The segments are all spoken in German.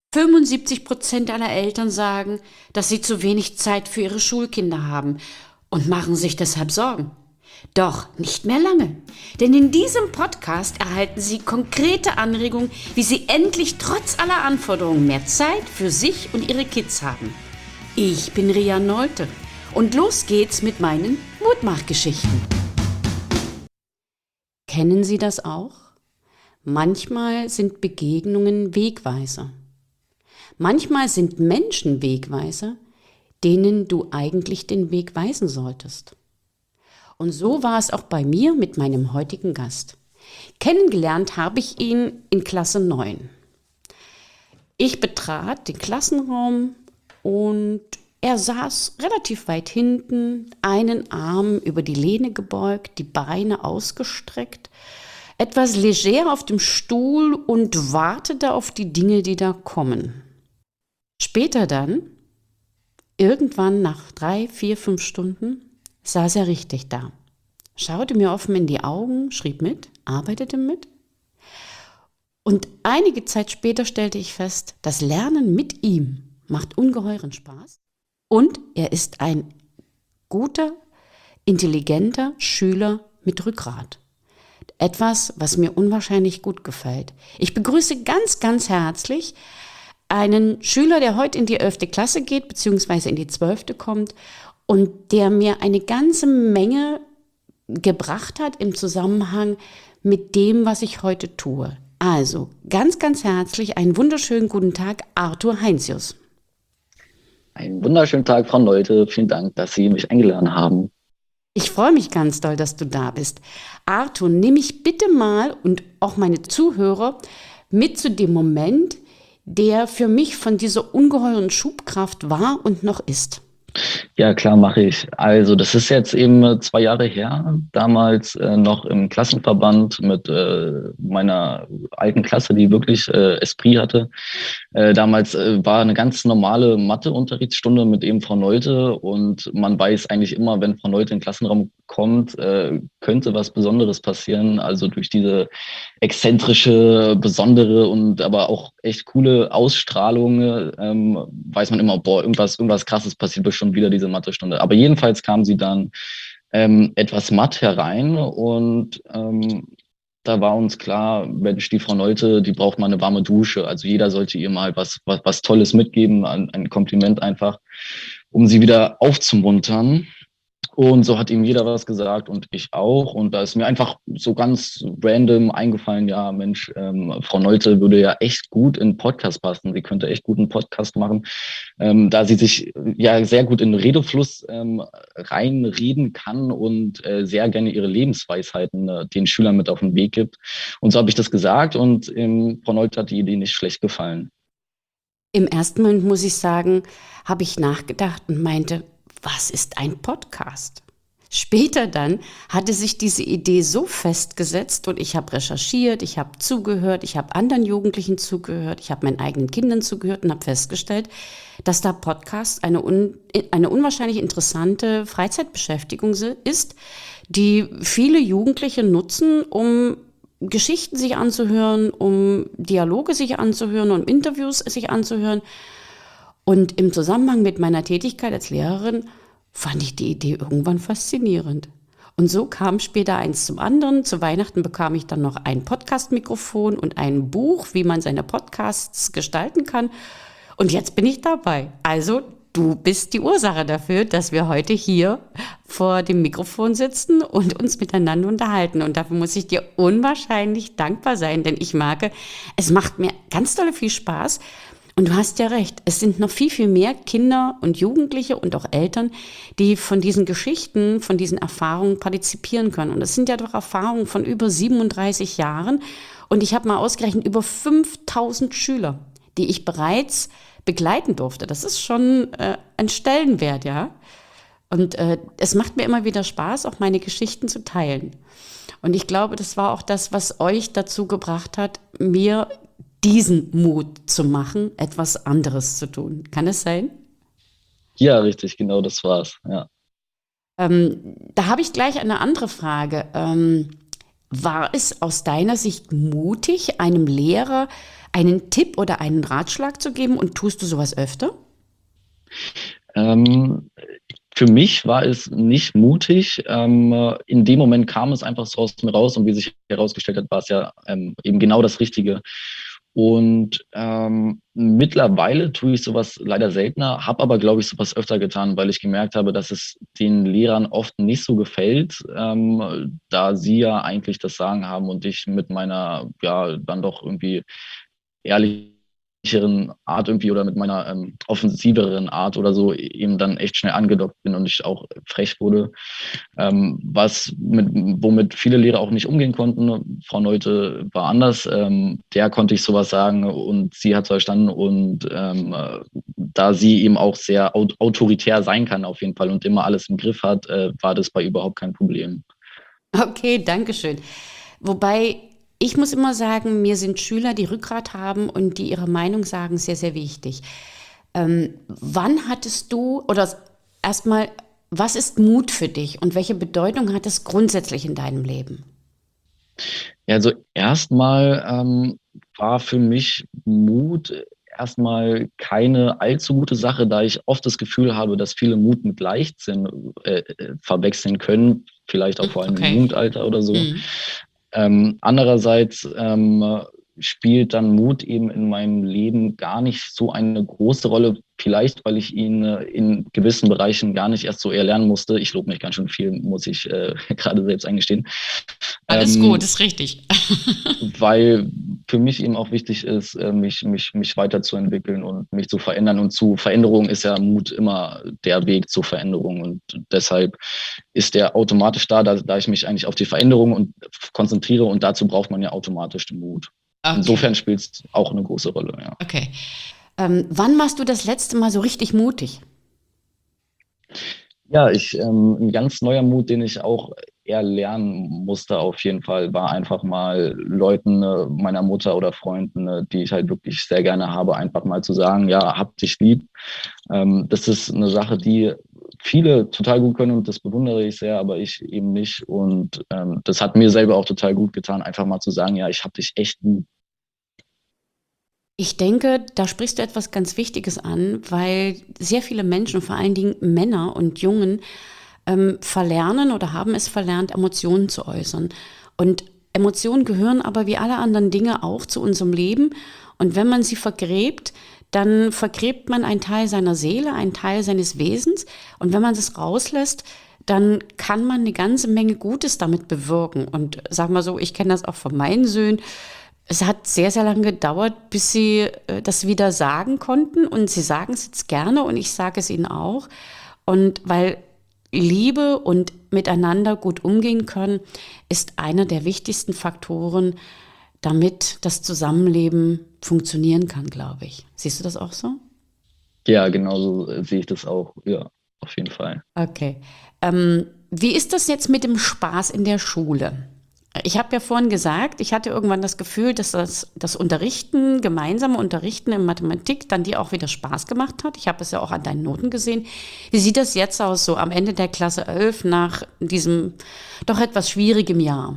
75% aller Eltern sagen, dass sie zu wenig Zeit für ihre Schulkinder haben und machen sich deshalb Sorgen. Doch nicht mehr lange, denn in diesem Podcast erhalten Sie konkrete Anregungen, wie Sie endlich trotz aller Anforderungen mehr Zeit für sich und Ihre Kids haben. Ich bin Ria Nolte und los geht's mit meinen Mutmachgeschichten. Kennen Sie das auch? Manchmal sind Begegnungen Wegweiser. Manchmal sind Menschen Wegweiser, denen du eigentlich den Weg weisen solltest. Und so war es auch bei mir mit meinem heutigen Gast. Kennengelernt habe ich ihn in Klasse 9. Ich betrat den Klassenraum und er saß relativ weit hinten, einen Arm über die Lehne gebeugt, die Beine ausgestreckt, etwas leger auf dem Stuhl und wartete auf die Dinge, die da kommen. Später dann, irgendwann nach 3, 4, 5 Stunden, saß er richtig da, schaute mir offen in die Augen, schrieb mit, arbeitete mit. Und einige Zeit später stellte ich fest, das Lernen mit ihm macht ungeheuren Spaß. Und er ist ein guter, intelligenter Schüler mit Rückgrat. Etwas, was mir unwahrscheinlich gut gefällt. Ich begrüße ganz, ganz herzlich einen Schüler, der heute in die 11. Klasse geht, beziehungsweise in die 12. kommt und der mir eine ganze Menge gebracht hat im Zusammenhang mit dem, was ich heute tue. Also ganz, ganz herzlich einen wunderschönen guten Tag, Arthur Heinsius. Einen wunderschönen Tag, Frau Nolte. Vielen Dank, dass Sie mich eingeladen haben. Ich freue mich ganz doll, dass du da bist. Arthur, nimm mich bitte mal und auch meine Zuhörer mit zu dem Moment, der für mich von dieser ungeheuren Schubkraft war und noch ist. Ja, klar, mache ich. Also, das ist jetzt eben 2 Jahre her. Damals noch im Klassenverband mit meiner alten Klasse, die wirklich Esprit hatte. Damals war eine ganz normale Mathe-Unterrichtsstunde mit eben Frau Nolte und man weiß eigentlich immer, wenn Frau Nolte in den Klassenraum kommt, könnte was Besonderes passieren. Also durch diese exzentrische, besondere und aber auch echt coole Ausstrahlung weiß man immer, boah, irgendwas Krasses passiert bestimmt wieder diese Mathestunde. Aber jedenfalls kam sie dann etwas matt herein und da war uns klar, Mensch, die Frau Nolte, die braucht mal eine warme Dusche. Also jeder sollte ihr mal was Tolles mitgeben, ein Kompliment einfach, um sie wieder aufzumuntern. Und so hat ihm jeder was gesagt und ich auch. Und da ist mir einfach so ganz random eingefallen, ja, Mensch, Frau Nolte würde ja echt gut in einen Podcast passen. Sie könnte echt gut einen Podcast machen, da sie sich ja sehr gut in den Redefluss reinreden kann und sehr gerne ihre Lebensweisheiten den Schülern mit auf den Weg gibt. Und so habe ich das gesagt und Frau Nolte hat die Idee nicht schlecht gefallen. Im ersten Moment, muss ich sagen, habe ich nachgedacht und meinte, was ist ein Podcast? Später dann hatte sich diese Idee so festgesetzt und ich habe recherchiert, ich habe zugehört, ich habe anderen Jugendlichen zugehört, ich habe meinen eigenen Kindern zugehört und habe festgestellt, dass da Podcast eine unwahrscheinlich interessante Freizeitbeschäftigung ist, die viele Jugendliche nutzen, um Geschichten sich anzuhören, um Dialoge sich anzuhören, um Interviews sich anzuhören. Und im Zusammenhang mit meiner Tätigkeit als Lehrerin fand ich die Idee irgendwann faszinierend. Und so kam später eins zum anderen. Zu Weihnachten bekam ich dann noch ein Podcast-Mikrofon und ein Buch, wie man seine Podcasts gestalten kann. Und jetzt bin ich dabei. Also du bist die Ursache dafür, dass wir heute hier vor dem Mikrofon sitzen und uns miteinander unterhalten. Und dafür muss ich dir unwahrscheinlich dankbar sein, denn ich merke, es macht mir ganz doll viel Spaß. Und du hast ja recht, es sind noch viel, viel mehr Kinder und Jugendliche und auch Eltern, die von diesen Geschichten, von diesen Erfahrungen partizipieren können. Und das sind ja doch Erfahrungen von über 37 Jahren. Und ich habe mal ausgerechnet, über 5000 Schüler, die ich bereits begleiten durfte. Das ist schon ein Stellenwert, ja. Und es macht mir immer wieder Spaß, auch meine Geschichten zu teilen. Und ich glaube, das war auch das, was euch dazu gebracht hat, mir diesen Mut zu machen, etwas anderes zu tun. Kann es sein? Ja, richtig, genau das war's, ja. Da habe ich gleich eine andere Frage. War es aus deiner Sicht mutig, einem Lehrer einen Tipp oder einen Ratschlag zu geben und tust du sowas öfter? Ähm, für mich war es nicht mutig. In dem Moment kam es einfach so aus mir raus und wie sich herausgestellt hat, war es ja eben genau das Richtige. Und mittlerweile tue ich sowas leider seltener, habe aber, glaube ich, sowas öfter getan, weil ich gemerkt habe, dass es den Lehrern oft nicht so gefällt, da sie ja eigentlich das Sagen haben und ich mit meiner, ja, dann doch irgendwie ehrlicheren Art irgendwie oder mit meiner offensiveren Art oder so eben dann echt schnell angedockt bin und ich auch frech wurde, womit viele Lehrer auch nicht umgehen konnten. Frau Neute war anders, der konnte ich sowas sagen und sie hat es verstanden und da sie eben auch sehr autoritär sein kann auf jeden Fall und immer alles im Griff hat, war das bei überhaupt kein Problem. Okay, danke schön. Wobei ich muss immer sagen, mir sind Schüler, die Rückgrat haben und die ihre Meinung sagen, sehr, sehr wichtig. Wann hattest du, oder erstmal, was ist Mut für dich und welche Bedeutung hat es grundsätzlich in deinem Leben? Ja, also erstmal war für mich Mut erstmal keine allzu gute Sache, da ich oft das Gefühl habe, dass viele Mut mit Leichtsinn verwechseln können, vielleicht auch vor allem im Okay. Jugendalter oder so. Mhm. Andererseits spielt dann Mut eben in meinem Leben gar nicht so eine große Rolle. Vielleicht, weil ich ihn in gewissen Bereichen gar nicht erst so erlernen musste. Ich lobe mich ganz schön viel, muss ich gerade selbst eingestehen. Alles gut, Ähm, ist richtig. weil für mich eben auch wichtig ist, mich weiterzuentwickeln und mich zu verändern. Und zu Veränderung ist ja Mut immer der Weg zur Veränderung. Und deshalb ist der automatisch da ich mich eigentlich auf die Veränderung und konzentriere. Und dazu braucht man ja automatisch den Mut. Okay, Insofern spielt es auch eine große Rolle, ja. okay. Wann warst du das letzte Mal so richtig mutig? Ja, ein ganz neuer Mut, den ich auch eher lernen musste auf jeden Fall, war einfach mal Leuten, meiner Mutter oder Freunden, die ich halt wirklich sehr gerne habe, einfach mal zu sagen, ja, hab dich lieb. Das ist eine Sache, die viele total gut können und das bewundere ich sehr, aber ich eben nicht. Und das hat mir selber auch total gut getan, einfach mal zu sagen, ja, ich hab dich echt lieb. Ich denke, da sprichst du etwas ganz Wichtiges an, weil sehr viele Menschen, vor allen Dingen Männer und Jungen, verlernen oder haben es verlernt, Emotionen zu äußern. Und Emotionen gehören aber wie alle anderen Dinge auch zu unserem Leben. Und wenn man sie vergräbt, dann vergräbt man einen Teil seiner Seele, einen Teil seines Wesens. Und wenn man das rauslässt, dann kann man eine ganze Menge Gutes damit bewirken. Und sag mal so, ich kenne das auch von meinen Söhnen. Es hat sehr, sehr lange gedauert, bis sie das wieder sagen konnten. Und sie sagen es jetzt gerne und ich sage es ihnen auch. Und weil Liebe und miteinander gut umgehen können, ist einer der wichtigsten Faktoren, damit das Zusammenleben funktionieren kann, glaube ich. Siehst du das auch so? Ja, genauso sehe ich das auch. Ja, auf jeden Fall. Okay. Wie ist das jetzt mit dem Spaß in der Schule? Ich habe ja vorhin gesagt, ich hatte irgendwann das Gefühl, dass das Unterrichten, gemeinsame Unterrichten in Mathematik dann dir auch wieder Spaß gemacht hat. Ich habe es ja auch an deinen Noten gesehen. Wie sieht das jetzt aus, so am Ende der Klasse 11 nach diesem doch etwas schwierigen Jahr?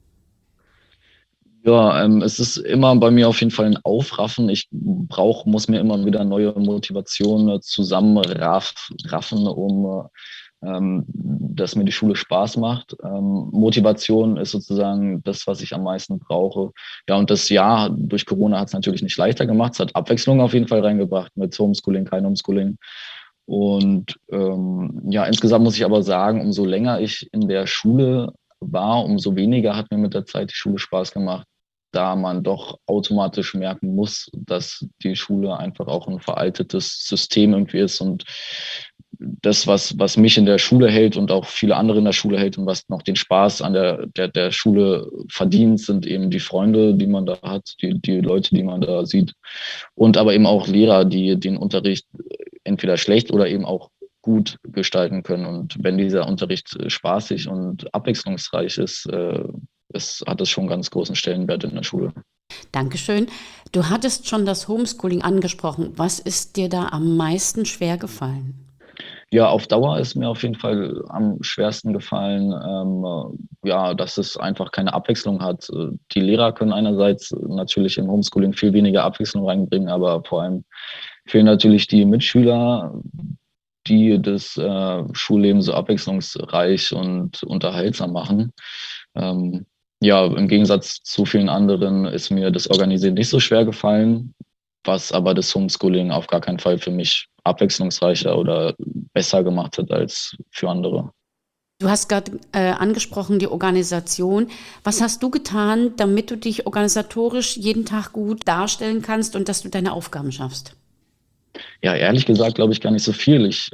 Ja, es ist immer bei mir auf jeden Fall ein Aufraffen. Muss mir immer wieder neue Motivationen zusammenraffen, dass mir die Schule Spaß macht. Motivation ist sozusagen das, was ich am meisten brauche. Ja, und das Jahr durch Corona hat es natürlich nicht leichter gemacht. Es hat Abwechslung auf jeden Fall reingebracht mit Homeschooling, kein Homeschooling. Und ja, insgesamt muss ich aber sagen, umso länger ich in der Schule war, umso weniger hat mir mit der Zeit die Schule Spaß gemacht, da man doch automatisch merken muss, dass die Schule einfach auch ein veraltetes System irgendwie ist und das, was mich in der Schule hält und auch viele andere in der Schule hält und was noch den Spaß an der Schule verdient, sind eben die Freunde, die man da hat, die Leute, die man da sieht und aber eben auch Lehrer, die den Unterricht entweder schlecht oder eben auch gut gestalten können. Und wenn dieser Unterricht spaßig und abwechslungsreich ist, hat es schon einen ganz großen Stellenwert in der Schule. Dankeschön. Du hattest schon das Homeschooling angesprochen. Was ist dir da am meisten schwer gefallen? Ja, auf Dauer ist mir auf jeden Fall am schwersten gefallen, ja, dass es einfach keine Abwechslung hat. Die Lehrer können einerseits natürlich im Homeschooling viel weniger Abwechslung reinbringen, aber vor allem fehlen natürlich die Mitschüler, die das Schulleben so abwechslungsreich und unterhaltsam machen. Ähm, ja, im Gegensatz zu vielen anderen ist mir das Organisieren nicht so schwer gefallen, was aber das Homeschooling auf gar keinen Fall für mich abwechslungsreicher oder besser gemacht hat als für andere. Du hast gerade angesprochen, die Organisation. Was hast du getan, damit du dich organisatorisch jeden Tag gut darstellen kannst und dass du deine Aufgaben schaffst? Ja, ehrlich gesagt glaube ich gar nicht so viel. Ich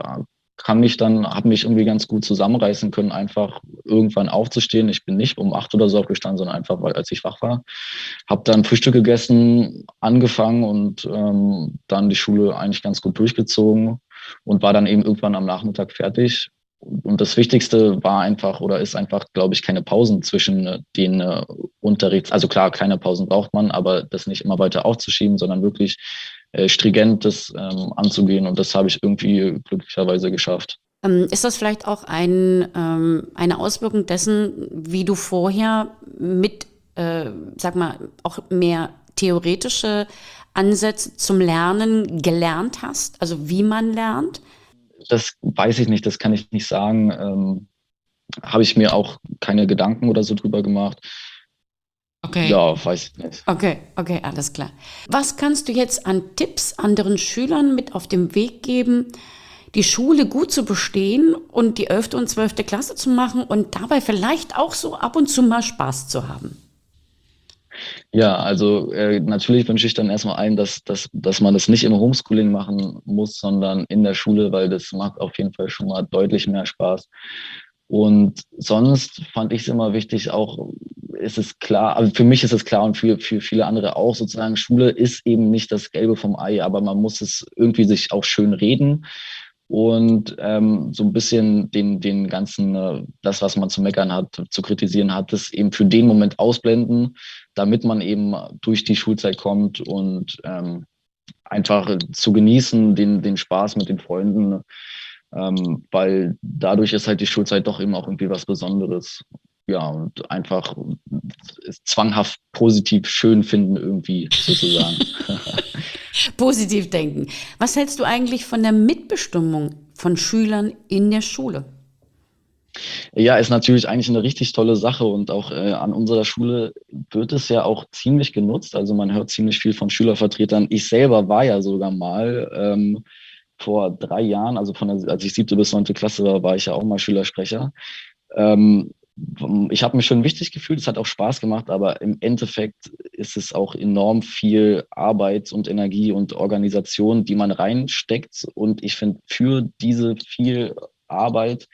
habe mich irgendwie ganz gut zusammenreißen können, einfach irgendwann aufzustehen. Ich bin nicht um 8 oder so aufgestanden, sondern einfach, weil als ich wach war, habe dann Frühstück gegessen, angefangen und dann die Schule eigentlich ganz gut durchgezogen und war dann eben irgendwann am Nachmittag fertig. Und das Wichtigste war einfach oder ist einfach, glaube ich, keine Pausen zwischen den Unterrichts. Also klar, kleine Pausen braucht man, aber das nicht immer weiter aufzuschieben, sondern wirklich stringent das anzugehen. Und das habe ich irgendwie glücklicherweise geschafft. Ist das vielleicht auch eine Auswirkung dessen, wie du vorher mit, sag mal, auch mehr theoretische Ansätze zum Lernen gelernt hast? Also wie man lernt? Das weiß ich nicht, das kann ich nicht sagen. Habe ich mir auch keine Gedanken oder so drüber gemacht. Okay. Ja, weiß ich nicht. Okay, okay, alles klar. Was kannst du jetzt an Tipps anderen Schülern mit auf den Weg geben, die Schule gut zu bestehen und die 11. und 12. Klasse zu machen und dabei vielleicht auch so ab und zu mal Spaß zu haben? Ja, also natürlich wünsche ich dann erstmal allen, dass man das nicht im Homeschooling machen muss, sondern in der Schule, weil das macht auf jeden Fall schon mal deutlich mehr Spaß. Und sonst fand ich es immer wichtig, auch ist es klar, also für mich ist es klar und für viele andere auch sozusagen, Schule ist eben nicht das Gelbe vom Ei, aber man muss es irgendwie sich auch schön reden und so ein bisschen den ganzen, das, was man zu meckern hat, zu kritisieren hat, das eben für den Moment ausblenden, damit man eben durch die Schulzeit kommt und einfach zu genießen, den Spaß mit den Freunden, weil dadurch ist halt die Schulzeit doch eben auch irgendwie was Besonderes. Ja, und einfach zwanghaft positiv schön finden irgendwie sozusagen. Positiv denken. Was hältst du eigentlich von der Mitbestimmung von Schülern in der Schule? Ja, ist natürlich eigentlich eine richtig tolle Sache und auch an unserer Schule wird es ja auch ziemlich genutzt. Also man hört ziemlich viel von Schülervertretern. Ich selber war ja sogar mal vor 3 Jahren, also als ich 7. bis 9. Klasse war, war ich ja auch mal Schülersprecher. Ähm, Ich habe mich schon wichtig gefühlt, es hat auch Spaß gemacht, aber im Endeffekt ist es auch enorm viel Arbeit und Energie und Organisation, die man reinsteckt. Und ich finde, für diese viel Arbeit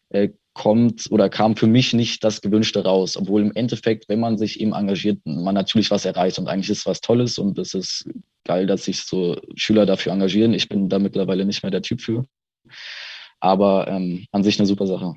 kommt oder kam für mich nicht das Gewünschte raus. Obwohl im Endeffekt, wenn man sich eben engagiert, man natürlich was erreicht und eigentlich ist es was Tolles und es ist geil, dass sich so Schüler dafür engagieren. Ich bin da mittlerweile nicht mehr der Typ für, aber an sich eine super Sache.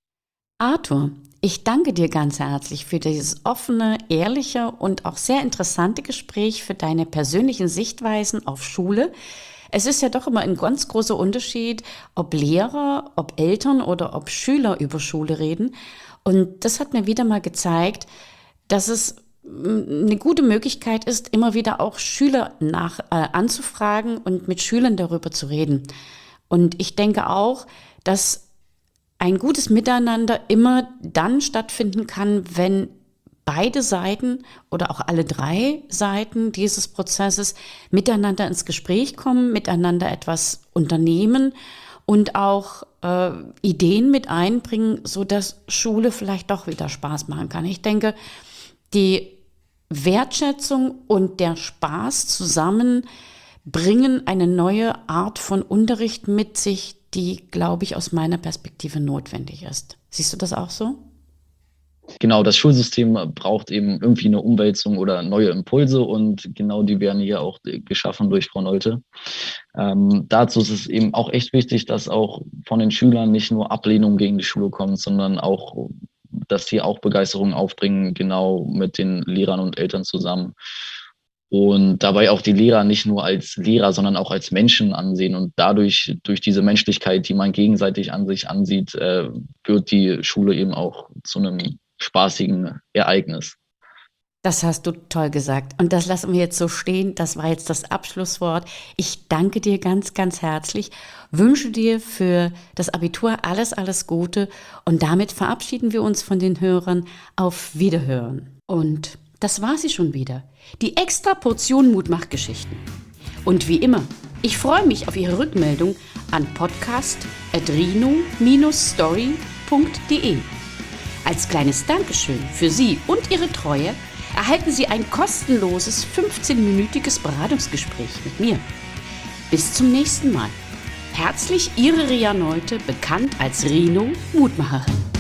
Arthur, ich danke dir ganz herzlich für dieses offene, ehrliche und auch sehr interessante Gespräch, für deine persönlichen Sichtweisen auf Schule. Es ist ja doch immer ein ganz großer Unterschied, ob Lehrer, ob Eltern oder ob Schüler über Schule reden. Und das hat mir wieder mal gezeigt, dass es eine gute Möglichkeit ist, immer wieder auch Schüler anzufragen und mit Schülern darüber zu reden. Und ich denke auch, dass ein gutes Miteinander immer dann stattfinden kann, wenn beide Seiten oder auch alle drei Seiten dieses Prozesses miteinander ins Gespräch kommen, miteinander etwas unternehmen und auch Ideen mit einbringen, sodass Schule vielleicht doch wieder Spaß machen kann. Ich denke, die Wertschätzung und der Spaß zusammen bringen eine neue Art von Unterricht mit sich, die, glaube ich, aus meiner Perspektive notwendig ist. Siehst du das auch so? Genau, das Schulsystem braucht eben irgendwie eine Umwälzung oder neue Impulse und genau die werden hier auch geschaffen durch Frau Nolte. Dazu ist es eben auch echt wichtig, dass auch von den Schülern nicht nur Ablehnung gegen die Schule kommt, sondern auch, dass sie auch Begeisterung aufbringen, genau mit den Lehrern und Eltern zusammen. und dabei auch die Lehrer nicht nur als Lehrer, sondern auch als Menschen ansehen. Und dadurch, durch diese Menschlichkeit, die man gegenseitig an sich ansieht, wird die Schule eben auch zu einem spaßigen Ereignis. Das hast du toll gesagt. Und das lassen wir jetzt so stehen. Das war jetzt das Abschlusswort. Ich danke dir ganz, ganz herzlich, wünsche dir für das Abitur alles, alles Gute. Und damit verabschieden wir uns von den Hörern. Auf Wiederhören. Und das war sie schon wieder. Die extra Portion Mutmachgeschichten. Und wie immer, ich freue mich auf Ihre Rückmeldung an podcast@rino-story.de. Als kleines Dankeschön für Sie und Ihre Treue erhalten Sie ein kostenloses 15-minütiges Beratungsgespräch mit mir. Bis zum nächsten Mal. Herzlich Ihre Ria Neute, bekannt als Rino Mutmacherin.